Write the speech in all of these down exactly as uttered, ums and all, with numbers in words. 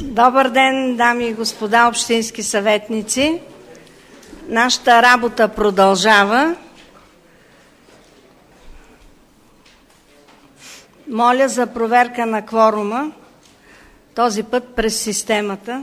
Добър ден, дами и господа общински съветници! Нашата работа продължава. Моля за проверка на кворума, този път през системата.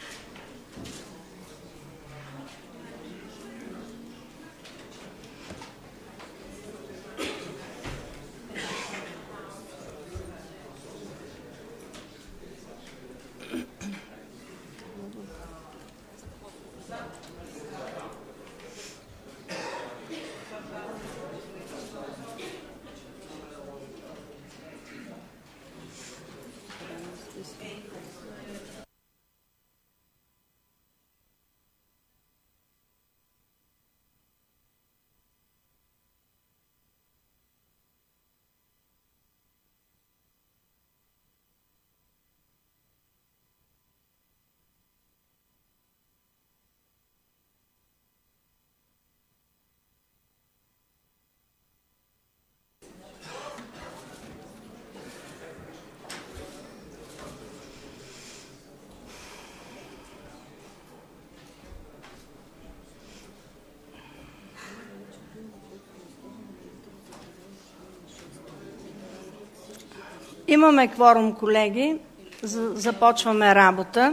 Имаме кворум, колеги. Започваме работа.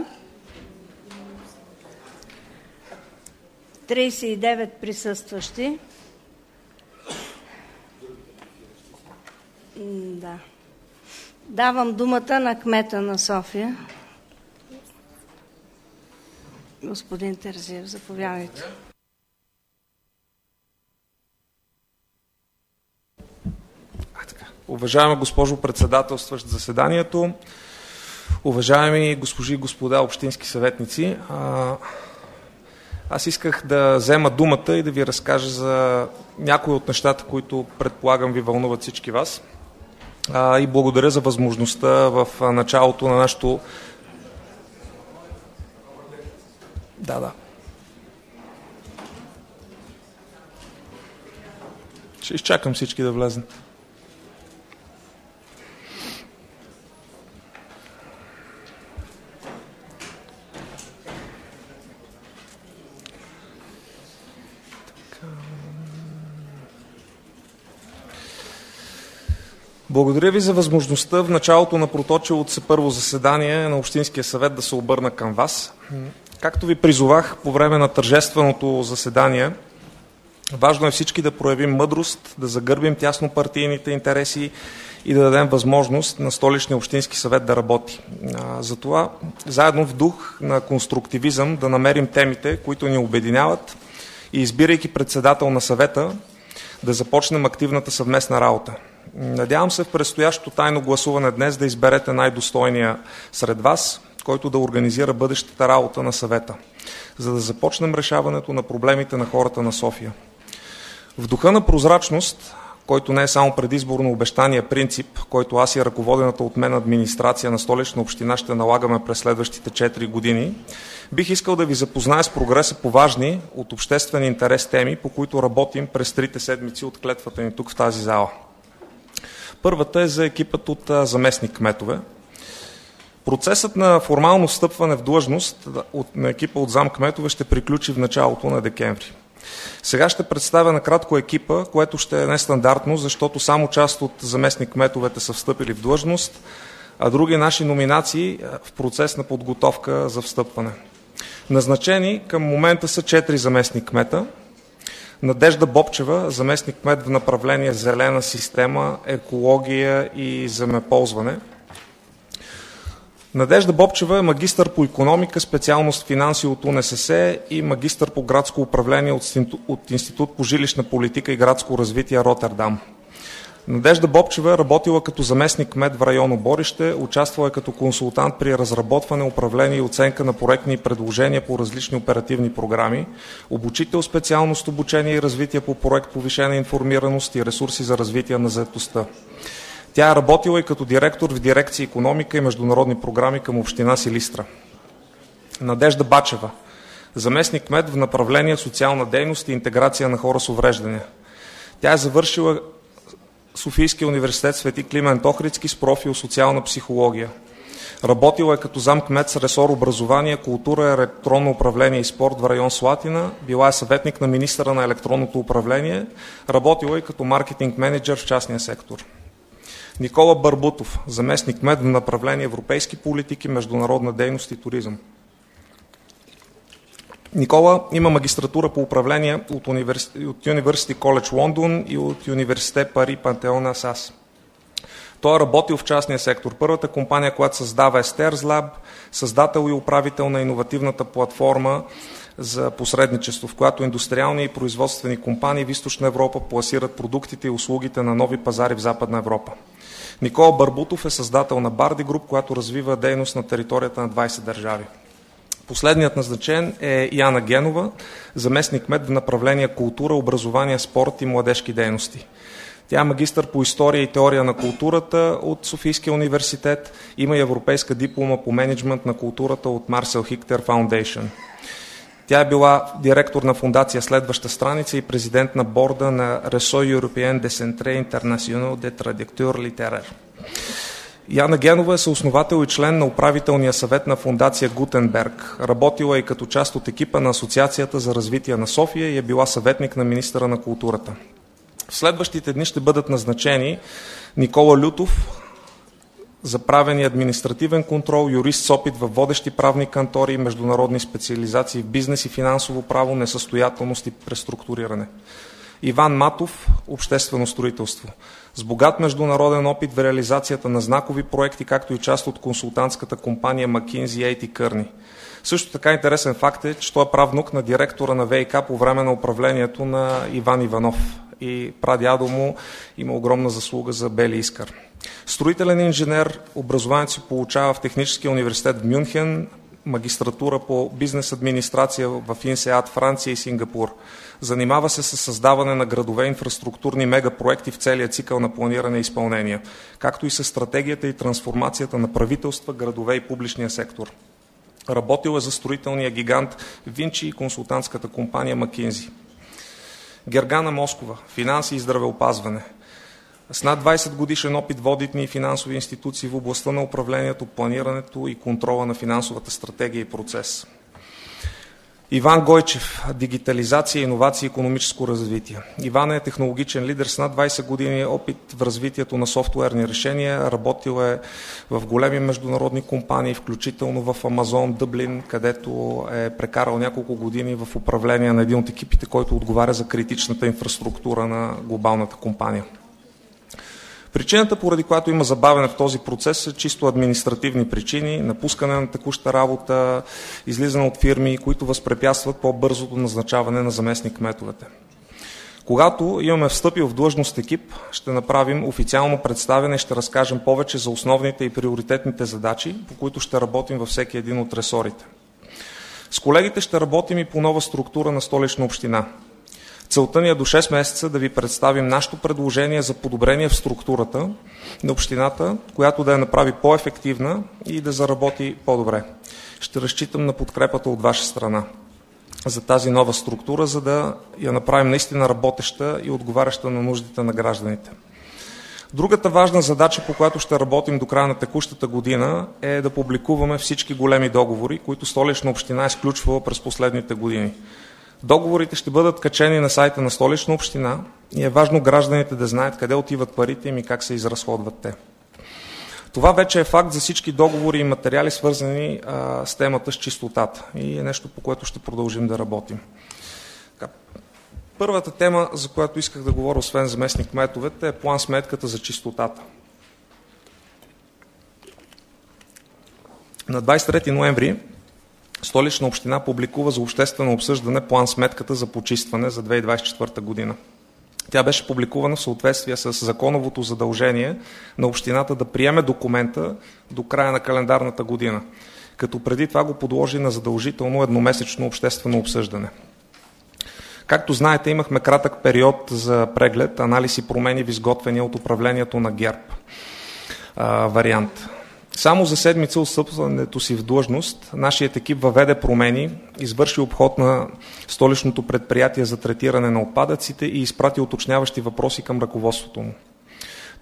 тридесет и девет присъстващи. Да. Давам думата на кмета на София. Господин Терзиев, заповядайте. Уважаема госпожо председателстващ заседанието, уважаеми госпожи и господа общински съветници, аз исках да взема думата и да ви разкажа за някои от нещата, които предполагам ви вълнуват всички вас. И благодаря за възможността в началото на нашото... Да, да. Ще изчакам всички да влезнат. Благодаря ви за възможността в началото на проточилото се първо заседание на Общинския съвет да се обърна към вас. Както ви призовах по време на тържественото заседание, важно е всички да проявим мъдрост, да загърбим тясно партийните интереси и да дадем възможност на Столичния общински съвет да работи. Затова, заедно в дух на конструктивизъм, да намерим темите, които ни обединяват и, избирайки председател на съвета, да започнем активната съвместна работа. Надявам се в предстоящото тайно гласуване днес да изберете най-достойния сред вас, който да организира бъдещата работа на съвета, за да започнем решаването на проблемите на хората на София. В духа на прозрачност, който не е само предизборно обещание принцип, който аз и ръководената от мен администрация на Столична община ще налагаме през следващите четири години, бих искал да ви запозная с прогреса по важни от обществен интерес теми, по които работим през трите седмици от клетвата ни тук в тази зала. Първата е за екипът от заместник кметове. Процесът на формално встъпване в длъжност на екипа от зам кметове ще приключи в началото на декември. Сега ще представя накратко екипа, което ще е нестандартно, защото само част от заместник кметовете са встъпили в длъжност, а други наши номинации в процес на подготовка за встъпване. Назначени към момента са четири заместник кмета. Надежда Бобчева, заместник кмет в направление зелена система, екология и земеползване. Надежда Бобчева е магистър по икономика, специалност финанси от УНСС и магистър по градско управление от Институт по жилищна политика и градско развитие Ротердам. Надежда Бобчева е работила като заместник кмет в район Оборище, участвала е като консултант при разработване, управление и оценка на проектни предложения по различни оперативни програми, обучител специалност обучение и развитие по проект повишена информираност и ресурси за развитие на заетостта. Тя е работила и като директор в дирекция икономика и международни програми към община Силистра. Надежда Бачева, заместник кмет в направление социална дейност и интеграция на хора с увреждания. Тя е завършила Софийския университет Свети Климент Охридски с профил социална психология. Работила е като замкмет с ресор образование, култура, електронно управление и спорт в район Слатина. Била е съветник на министъра на електронното управление. Работила е като маркетинг менеджер в частния сектор. Никола Барбутов, заместник кмет в направление европейски политики, международна дейност и туризъм. Никола има магистратура по управление от University College Лондон и от Университет Пари Пантеон Асас. Той е работил в частния сектор. Първата компания, която създава е Stairs Lab, създател и управител на иновативната платформа за посредничество, в която индустриални и производствени компании в Източна Европа пласират продуктите и услугите на нови пазари в Западна Европа. Никола Барбутов е създател на Барди Груп, която развива дейност на територията на двайсет държави. Последният назначен е Яна Генова, заместник кмет в направление култура, образование, спорт и младежки дейности. Тя е магистър по история и теория на културата от Софийския университет, има и европейска диплома по мениджмънт на културата от Марсел Хихтер Foundation. Тя е била директор на фундация Следваща страница и президент на борда на Réseau Européen des Centres Internationaux de Traducteurs Littéraires. Яна Генова е съосновател и член на управителния съвет на фундация Гутенберг. Работила е като част от екипа на Асоциацията за развитие на София и е била съветник на министъра на културата. В следващите дни ще бъдат назначени Никола Лютов за правен и административен контрол, юрист с опит в водещи правни кантори и международни специализации в бизнес и финансово право, несъстоятелност и преструктуриране. Иван Матов, обществено строителство. С богат международен опит в реализацията на знакови проекти, както и част от консултантската компания McKinsey и Ей Ти Кърни. Също така интересен факт е, че той е правнук на директора на ВиК по време на управлението на Иван Иванов. И прадядо му има огромна заслуга за Бели Искър. Строителен инженер, образованието си получава в Техническия университет в Мюнхен, магистратура по бизнес администрация в ИНСЕАД, Франция и Сингапур. Занимава се с създаване на градове инфраструктурни мегапроекти в целия цикъл на планиране и изпълнение, както и с стратегията и трансформацията на правителства, градове и публичния сектор. Работил е за строителния гигант Винчи и консултантската компания McKinsey. Гергана Москова, финанси и здравеопазване. С над двайсет годишен опит в одитни и финансови институции в областта на управлението, планирането и контрола на финансовата стратегия и процес. Иван Гойчев, дигитализация, иновация и икономическо развитие. Иван е технологичен лидер с над двайсет години опит в развитието на софтуерни решения. Работил е в големи международни компании, включително в Амазон, Дъблин, където е прекарал няколко години в управление на един от екипите, който отговаря за критичната инфраструктура на глобалната компания. Причината, поради която има забавяне в този процес, са чисто административни причини, напускане на текуща работа, излизане от фирми, които възпрепятстват по-бързото назначаване на заместник-кметовете. Когато имаме встъпил в длъжност екип, ще направим официално представяне и ще разкажем повече за основните и приоритетните задачи, по които ще работим във всеки един от ресорите. С колегите ще работим и по нова структура на Столична община. Целта ни е до шест месеца да ви представим нашето предложение за подобрение в структурата на общината, която да я направи по-ефективна и да заработи по-добре. Ще разчитам на подкрепата от ваша страна за тази нова структура, за да я направим наистина работеща и отговаряща на нуждите на гражданите. Другата важна задача, по която ще работим до края на текущата година, е да публикуваме всички големи договори, които Столична община е сключвала през последните години. Договорите ще бъдат качени на сайта на Столична община и е важно гражданите да знаят къде отиват парите им и как се изразходват те. Това вече е факт за всички договори и материали, свързани а, с темата с чистотата и е нещо, по което ще продължим да работим. Така, първата тема, за която исках да говоря, освен заместник кметовете, е план сметката за чистотата. На двайсет и трети ноември Столична община публикува за обществено обсъждане план сметката за почистване за две хиляди двайсет и четвърта година. Тя беше публикувана в съответствие с законовото задължение на общината да приеме документа до края на календарната година, като преди това го подложи на задължително едномесечно обществено обсъждане. Както знаете, имахме кратък период за преглед, анализ и промени в изготвения от управлението на ГЕРБ а, вариант. Само за седмица от встъпването си в длъжност, нашият екип въведе промени, извърши обход на столичното предприятие за третиране на отпадъците и изпрати уточняващи въпроси към ръководството му.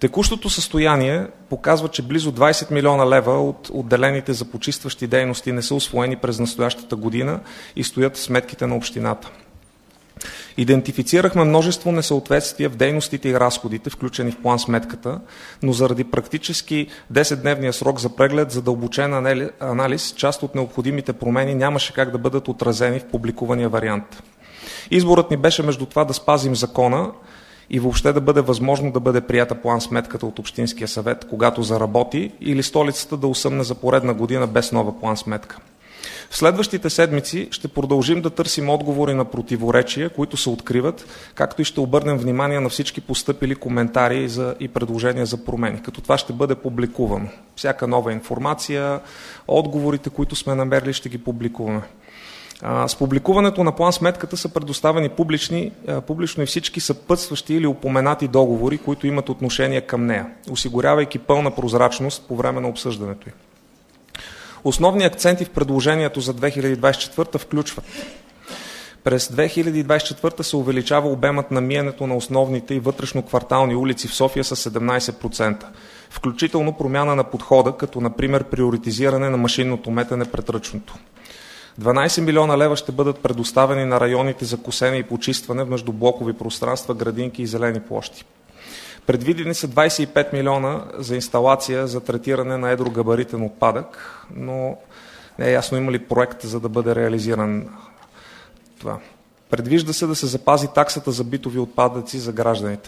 Текущото състояние показва, че близо двайсет милиона лева от отделените за почистващи дейности не са усвоени през настоящата година и стоят в сметките на общината. Идентифицирахме множество несъответствия в дейностите и разходите, включени в план сметката, но заради практически десетдневния срок за преглед, задълбочен анализ, част от необходимите промени нямаше как да бъдат отразени в публикувания вариант. Изборът ни беше между това да спазим закона и въобще да бъде възможно да бъде прията план сметката от Общинския съвет, когато заработи, или столицата да усъмне за поредна година без нова план сметка. В следващите седмици ще продължим да търсим отговори на противоречия, които се откриват, както и ще обърнем внимание на всички постъпили коментари за, и предложения за промени, като това ще бъде публикувано. Всяка нова информация, отговорите, които сме намерили, ще ги публикуваме. С публикуването на план сметката са предоставени публични, публично и всички съпътстващи или упоменати договори, които имат отношение към нея, осигурявайки пълна прозрачност по време на обсъждането й. Основни акценти в предложението за две хиляди двадесет и четвърта включват: през две хиляди двадесет и четвърта се увеличава обемът на миенето на основните и вътрешно-квартални улици в София с седемнадесет процента, включително промяна на подхода, като например приоритизиране на машинното метене пред ръчното. дванадесет милиона лева ще бъдат предоставени на районите за косене и почистване в междублокови пространства, градинки и зелени площи. Предвидени са двадесет и пет милиона за инсталация за третиране на едрогабаритен отпадък, но не е ясно има ли проект, за да бъде реализиран това. Предвижда се да се запази таксата за битови отпадъци за гражданите.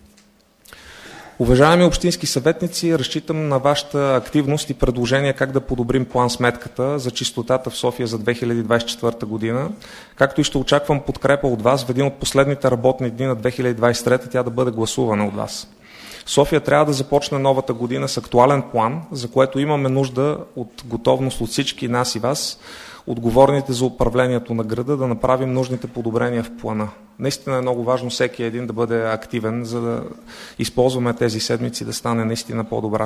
Уважаеми общински съветници, разчитам на вашата активност и предложения как да подобрим план сметката за чистотата в София за две хиляди двадесет и четвърта година, както и ще очаквам подкрепа от вас в един от последните работни дни на две хиляди двадесет и трета тя да бъде гласувана от вас. София трябва да започне новата година с актуален план, за което имаме нужда от готовност от всички нас и вас, отговорните за управлението на града, да направим нужните подобрения в плана. Наистина е много важно всеки един да бъде активен, за да използваме тези седмици да стане наистина по-добра.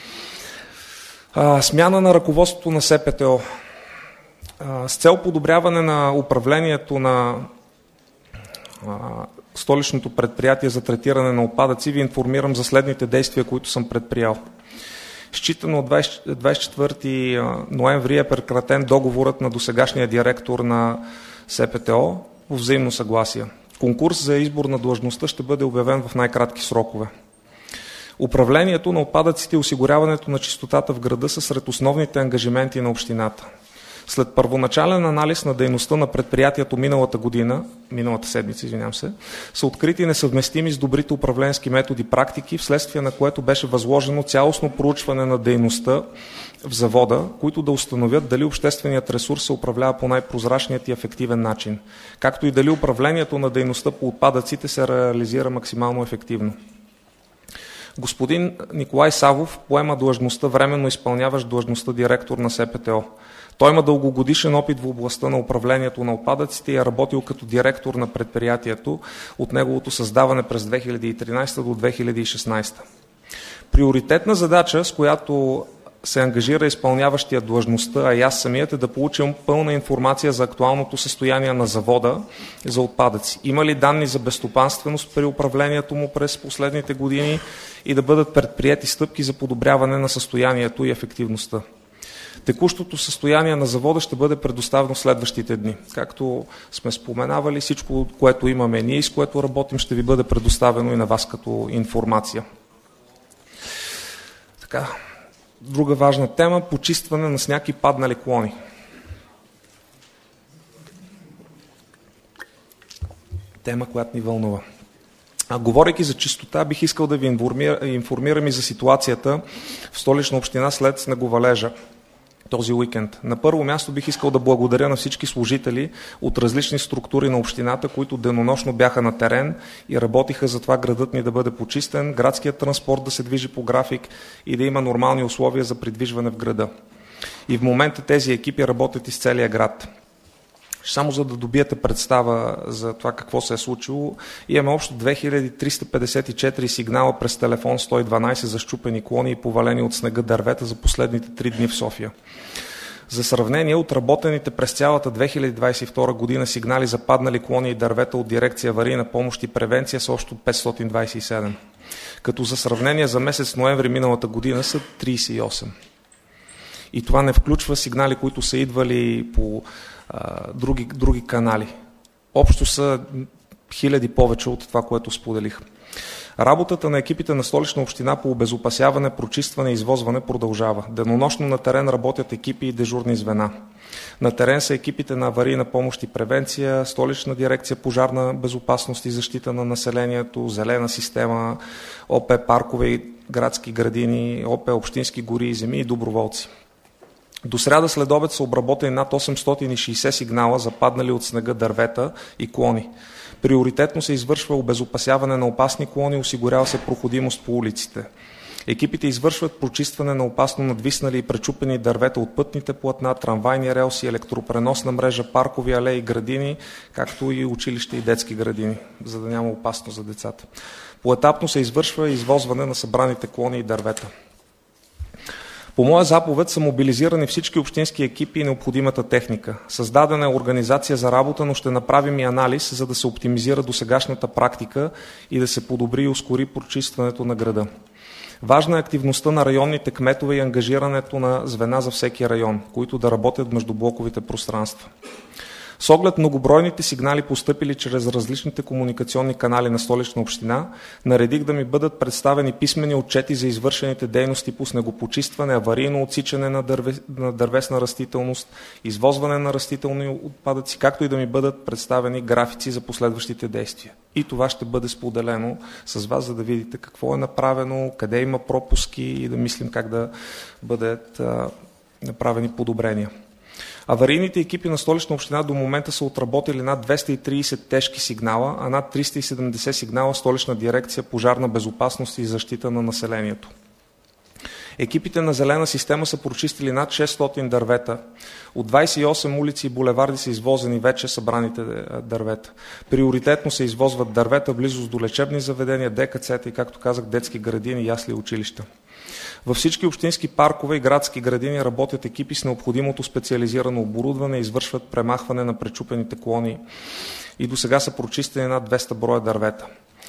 А, смяна на ръководството на СПТО. А, с цел подобряване на управлението на а, столичното предприятие за третиране на отпадъци, ви информирам за следните действия, които съм предприял. Считано от двадесет и четвърти ноември е прекратен договорът на досегашния директор на СПТО по взаимно съгласие. Конкурс за избор на длъжността ще бъде обявен в най-кратки срокове. Управлението на отпадъците и осигуряването на чистотата в града са сред основните ангажименти на общината. След първоначален анализ на дейността на предприятието миналата година, миналата седмица, извинявам се, са открити несъвместими с добрите управленски методи практики, вследствие на което беше възложено цялостно проучване на дейността в завода, които да установят дали общественият ресурс се управлява по най-прозрачният и ефективен начин, както и дали управлението на дейността по отпадъците се реализира максимално ефективно. Господин Николай Савов поема длъжността, временно изпълняващ длъжността директор на СПТО. Той има дългогодишен опит в областта на управлението на отпадъците и е работил като директор на предприятието от неговото създаване през две хиляди и тринадесета до две хиляди и шестнадесета. Приоритетна задача, с която се ангажира изпълняващия длъжността, а и аз самият, е да получим пълна информация за актуалното състояние на завода за отпадъци. Има ли данни за безстопанственост при управлението му през последните години и да бъдат предприети стъпки за подобряване на състоянието и ефективността. Текущото състояние на завода ще бъде предоставено следващите дни. Както сме споменавали, всичко, което имаме ние и с което работим, ще ви бъде предоставено и на вас като информация. Така, друга важна тема – почистване на сняг и паднали клони. Тема, която ни вълнува. А, говорейки за чистота, бих искал да ви информирам и за ситуацията в Столична община след снеговалежа този уикенд. На първо място бих искал да благодаря на всички служители от различни структури на общината, които денонощно бяха на терен и работиха за това градът ни да бъде почистен, градският транспорт да се движи по график и да има нормални условия за придвижване в града. И в момента тези екипи работят из целия град. Само за да добиете представа за това какво се е случило, имаме общо две хиляди триста петдесет и четири сигнала през телефон сто и дванадесет за счупени клони и повалени от снега дървета за последните три дни в София. За сравнение, отработените през цялата две хиляди двадесет и втора година сигнали за паднали клони и дървета от дирекция аварийна помощ и превенция са общо петстотин двадесет и седем. като за сравнение за месец ноември миналата година са трийсет и осем. И това не включва сигнали, които са идвали по а, други, други канали. Общо са хиляди повече от това, което споделих. Работата на екипите на Столична община по обезопасяване, прочистване и извозване продължава. Денонощно на терен работят екипи и дежурни звена. На терен са екипите на аварийна помощ и превенция, Столична дирекция пожарна безопасност и защита на населението, зелена система, ОП паркове и градски градини, ОП общински гори и земи и доброволци. До сряда след обед са обработени над осемстотин и шейсет сигнала за паднали от снега дървета и клони. Приоритетно се извършва обезопасяване на опасни клони, осигурява се проходимост по улиците. Екипите извършват прочистване на опасно надвиснали и пречупени дървета от пътните платна, трамвайни релси, електропреносна мрежа, паркови алеи и градини, както и училища и детски градини, за да няма опасност за децата. Поетапно се извършва извозване на събраните клони и дървета. По моя заповед са мобилизирани всички общински екипи и необходимата техника. Създадена е организация за работа, но ще направим и анализ, за да се оптимизира досегашната практика и да се подобри и ускори прочистването на града. Важна е активността на районните кметове и ангажирането на звена за всеки район, които да работят между блоковите пространства. С оглед многобройните сигнали, постъпили чрез различните комуникационни канали на Столична община, наредих да ми бъдат представени писмени отчети за извършените дейности по снегопочистване, аварийно отсичане на, дърве, на дървесна растителност, извозване на растителни отпадъци, както и да ми бъдат представени графици за последващите действия. И това ще бъде споделено с вас, за да видите какво е направено, къде има пропуски и да мислим как да бъдат а, направени подобрения. Аварийните екипи на Столична община до момента са отработили над двеста и трийсет тежки сигнала, а над триста и седемдесет сигнала Столична дирекция пожарна безопасност и защита на населението. Екипите на зелена система са прочистили над шестстотин дървета. От двайсет и осем улици и булеварди са извозени вече събраните дървета. Приоритетно се извозват дървета в близост до лечебни заведения, ДКЦ-та и, както казах, детски градини, ясли и училища. Във всички общински паркове и градски градини работят екипи с необходимото специализирано оборудване и извършват премахване на пречупените клони и до сега са прочистени над двеста броя дървета.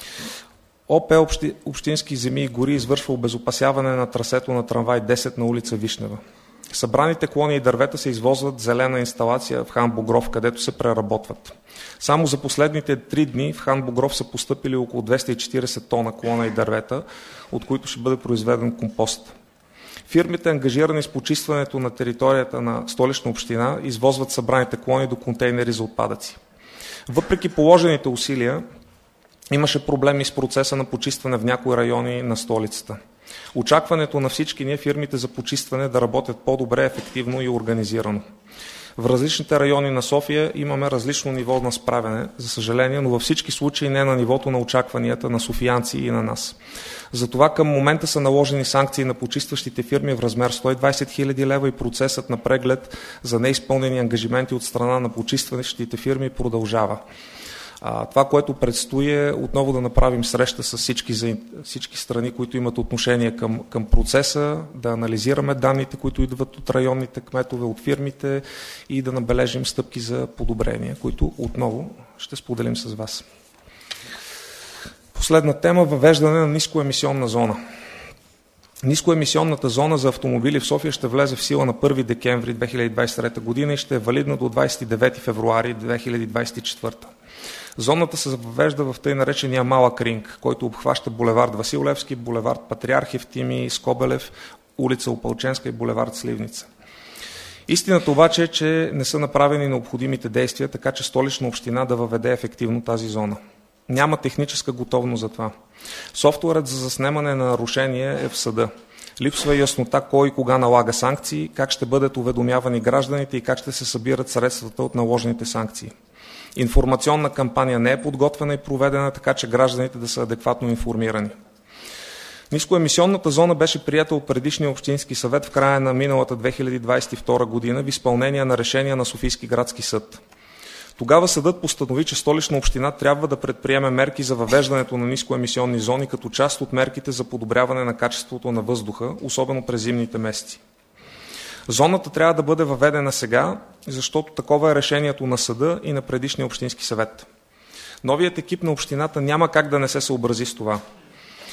ОП общи, Общински земи и гори извършва обезопасяване на трасето на трамвай десет на улица Вишнева. Събраните клони и дървета се извозват в зелена инсталация в Хан Богров, където се преработват. Само за последните три дни в Хан Богров са постъпили около двеста и четирийсет тона клона и дървета, от които ще бъде произведен компост. Фирмите, ангажирани с почистването на територията на Столична община, извозват събраните клони до контейнери за отпадъци. Въпреки положените усилия, имаше проблеми с процеса на почистване в някои райони на столицата. Очакването на всички ние фирмите за почистване да работят по-добре, ефективно и организирано. В различните райони на София имаме различно ниво на справяне, за съжаление, но във всички случаи не на нивото на очакванията на софиянци и на нас. Затова към момента са наложени санкции на почистващите фирми в размер сто и двайсет хиляди лева и процесът на преглед за неизпълнени ангажименти от страна на почистващите фирми продължава. А, това, което предстои е отново да направим среща с всички, всички страни, които имат отношение към, към процеса, да анализираме данните, които идват от районните кметове, от фирмите и да набележим стъпки за подобрение, които отново ще споделим с вас. Последна тема – въвеждане на нискоемисионна зона. Нискоемисионната зона за автомобили в София ще влезе в сила на първи декември две хиляди двайсет и трета година и ще е валидна до двайсет и девети февруари две хиляди двайсет и четвърта. Зоната се въвежда в тъй наречения малък ринг, който обхваща булевард Васил Левски, булевард Патриарх Евтимий Скобелев, улица Опалченска и булевард Сливница. Истината обаче е, че не са направени необходимите действия, така че Столична община да въведе ефективно тази зона. Няма техническа готовност за това. Софтуерът за заснемане на нарушение е в съда. Липсва яснота кой и кога налага санкции, как ще бъдат уведомявани гражданите и как ще се събират средствата от наложените санкции. Информационна кампания не е подготвена и проведена, така че гражданите да са адекватно информирани. Нискоемисионната зона беше приета от предишния общински съвет в края на миналата две хиляди двайсет и втора година в изпълнение на решение на Софийски градски съд. Тогава съдът постанови, че Столична община трябва да предприеме мерки за въвеждането на нискоемисионни зони като част от мерките за подобряване на качеството на въздуха, особено през зимните месеци. Зоната трябва да бъде въведена сега, защото такова е решението на съда и на предишния общински съвет. Новият екип на общината няма как да не се съобрази с това.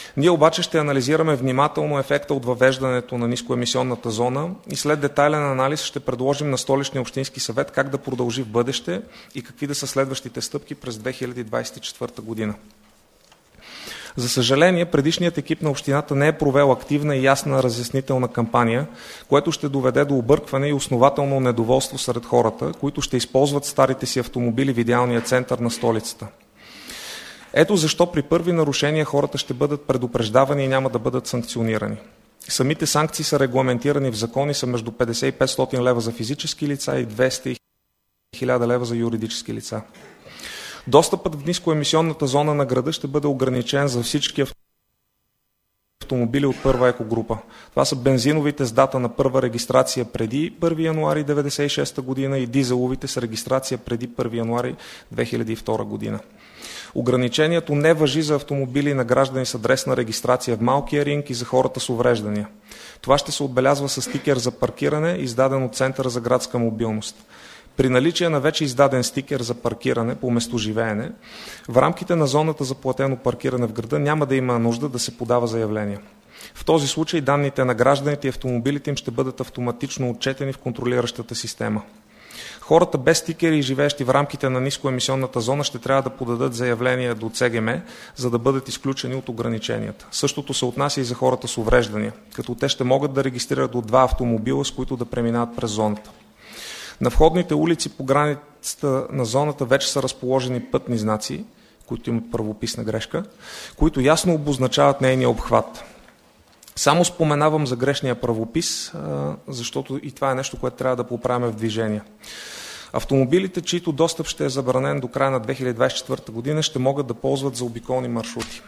Ние обаче ще анализираме внимателно ефекта от въвеждането на нискоемисионната зона и след детайлен анализ ще предложим на Столичния общински съвет как да продължи в бъдеще и какви да са следващите стъпки през две хиляди двадесет и четвърта година. За съжаление, предишният екип на общината не е провел активна и ясна разяснителна кампания, което ще доведе до объркване и основателно недоволство сред хората, които ще използват старите си автомобили в идеалния център на столицата. Ето защо при първи нарушения хората ще бъдат предупреждавани и няма да бъдат санкционирани. Самите санкции са регламентирани в закони, са между петдесет и петстотин лева за физически лица и двеста и хиляда лева за юридически лица. Достъпът в нискоемисионната зона на града ще бъде ограничен за всички автомобили от първа екогрупа. Това са бензиновите с дата на първа регистрация преди първи януари деветдесет и шеста година и дизеловите с регистрация преди първи януари две хиляди и втора година. Ограничението не важи за автомобили на граждани с адресна регистрация в малкия ринг и за хората с увреждания. Това ще се отбелязва с стикер за паркиране, издаден от Центъра за градска мобилност. При наличие на вече издаден стикер за паркиране по местоживеене, в рамките на зоната за платено паркиране в града няма да има нужда да се подава заявление. В този случай данните на гражданите и автомобилите им ще бъдат автоматично отчетени в контролиращата система. Хората без стикери и живеещи в рамките на нискоемисионната зона ще трябва да подадат заявление до Це Ге Ме, за да бъдат изключени от ограниченията. Същото се отнася и за хората с увреждания, като те ще могат да регистрират до два автомобила, с които да преминават през зоната. На входните улици по границата на зоната вече са разположени пътни знаци, които имат правописна грешка, които ясно обозначават нейния обхват. Само споменавам за грешния правопис, защото и това е нещо, което трябва да поправим в движение. Автомобилите, чието достъп ще е забранен до края на две хиляди двадесет и четвърта година, ще могат да ползват заобиколни маршрути.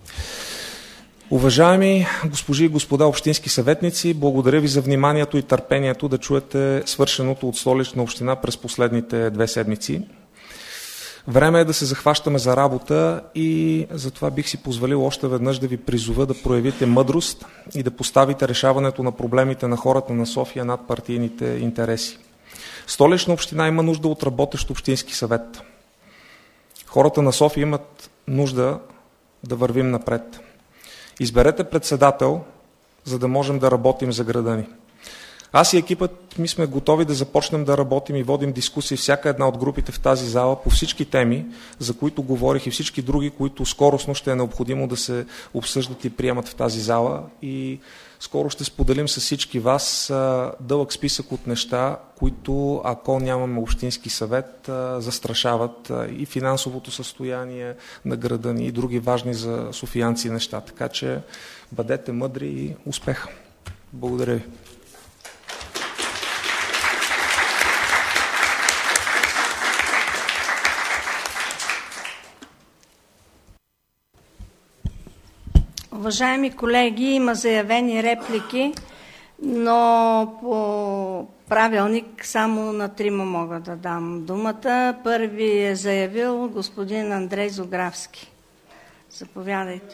Уважаеми госпожи и господа общински съветници, благодаря ви за вниманието и търпението да чуете свършеното от Столична община през последните две седмици. Време е да се захващаме за работа и затова бих си позволил още веднъж да ви призова да проявите мъдрост и да поставите решаването на проблемите на хората на София над партийните интереси. Столична община има нужда от работещ общински съвет. Хората на София имат нужда да вървим напред. Изберете председател, за да можем да работим за града ни. Аз и екипът ми сме готови да започнем да работим и водим дискусии всяка една от групите в тази зала по всички теми, за които говорих и всички други, които скоростно ще е необходимо да се обсъждат и приемат в тази зала. И скоро ще споделим с всички вас дълъг списък от неща, които, ако нямаме общински съвет, застрашават и финансовото състояние на града ни и други важни за софиянци неща. Така че бъдете мъдри и успеха. Благодаря ви. Уважаеми колеги, има заявени реплики, но по правилник само на трима мога да дам думата. Първи е заявил господин Андрей Зографски. Заповядайте.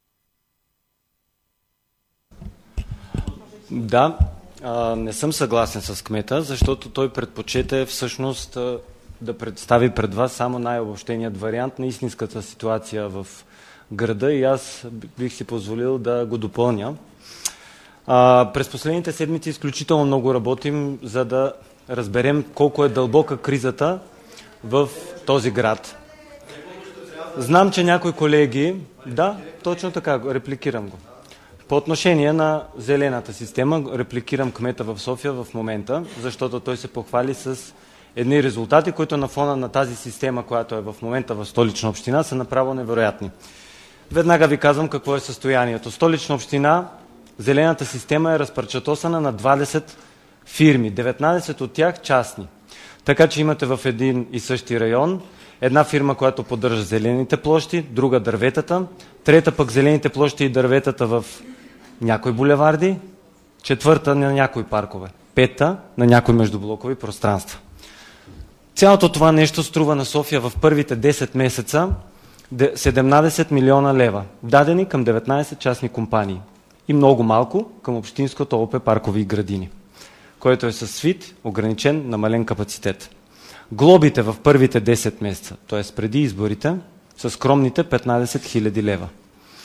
Да, не съм съгласен с кмета, защото той предпочете всъщност да представи пред вас само най-обобщеният вариант на истинската ситуация в града и аз бих си позволил да го допълня. А, през последните седмици изключително много работим, за да разберем колко е дълбока кризата в този град. Знам, че някои колеги... Да, точно така, репликирам го. По отношение на зелената система, репликирам кмета в София в момента, защото той се похвали с едни резултати, които на фона на тази система, която е в момента в Столична община, са направо невероятни. Веднага ви казвам какво е състоянието. Столична община, зелената система е разпарчатосана на двадесет фирми, деветнадесет от тях частни. Така че имате в един и същи район една фирма, която поддържа зелените площи, друга дърветата, трета пък зелените площи и дърветата в някои булеварди, четвърта на някои паркове, пета на някои междублокови пространства. Цялото това нещо струва на София в първите десет месеца седемнадесет милиона лева, дадени към деветнадесет частни компании и много малко към общинското ОП паркови и градини, който е със свит, ограничен, намален капацитет. Глобите в първите десет месеца, т.е. преди изборите, са скромните петнадесет хиляди лева.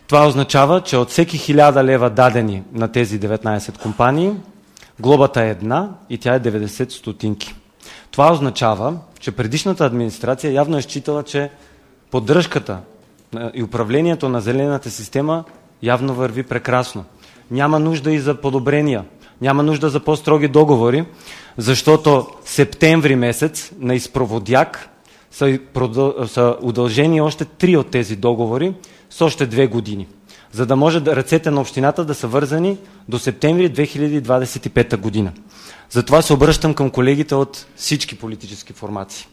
Това означава, че от всеки хиляда лева дадени на тези деветнайсет компании, глобата е една и тя е деветдесет стотинки. Това означава, че предишната администрация явно е считала, че поддръжката и управлението на зелената система явно върви прекрасно. Няма нужда и за подобрения, няма нужда за по-строги договори, защото септември месец на изпроводяк са, са удължени още три от тези договори с още две години, за да може ръцете на общината да са вързани до септември две хиляди двадесет и пета година. Затова се обръщам към колегите от всички политически формации.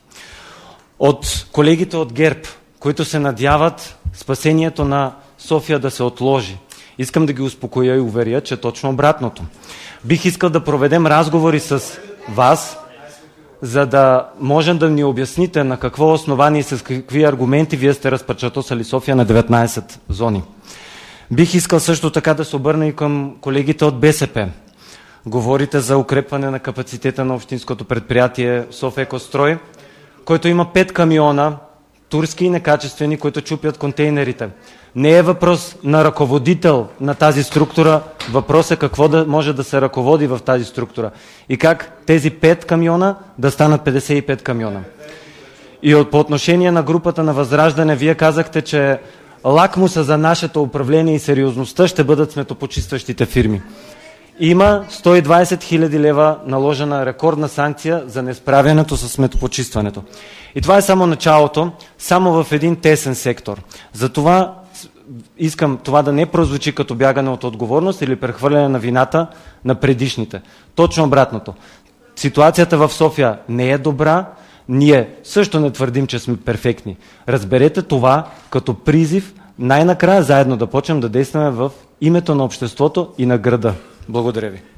От колегите от ГЕРБ, които се надяват спасението на София да се отложи. Искам да ги успокоя и уверя, че точно обратното. Бих искал да проведем разговори с вас, за да можем да ни обясните на какво основание и с какви аргументи вие сте разпечатосали София на деветнайсет зони. Бих искал също така да се обърна и към колегите от БСП. Говорите за укрепване на капацитета на общинското предприятие Софекострой, който има пет камиона, турски и некачествени, които чупят контейнерите. Не е въпрос на ръководител на тази структура, въпрос е какво да може да се ръководи в тази структура и как тези пет камиона да станат петдесет и пет камиона. И от, по отношение на групата на Възраждане, вие казахте, че лакмуса за нашето управление и сериозността ще бъдат сметопочистващите фирми. Има сто и двайсет хиляди лева наложена рекордна санкция за несправянето с сметопочистването. И това е само началото, само в един тесен сектор. Затова искам това да не прозвучи като бягане от отговорност или прехвърляне на вината на предишните. Точно обратното. Ситуацията в София не е добра, ние също не твърдим, че сме перфектни. Разберете това като призив най-накрая заедно да почнем да действаме в името на обществото и на града. Благодаря ви.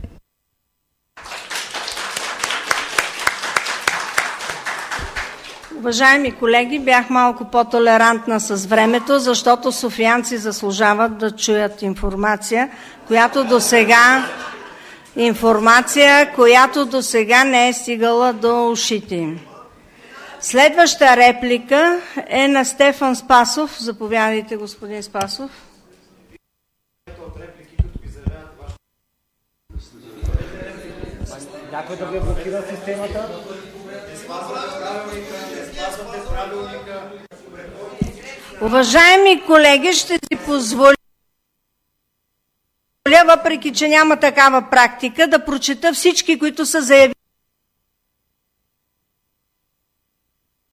Уважаеми колеги, бях малко по-толерантна с времето, защото софиянци заслужават да чуят информация, която до сега информация, която до сега не е стигала до ушите им. Следваща реплика е на Стефан Спасов. Заповядайте, господин Спасов. Някой да ви блокира системата? Уважаеми колеги, ще си позволя, въпреки че няма такава практика, да прочета всички, които са заявили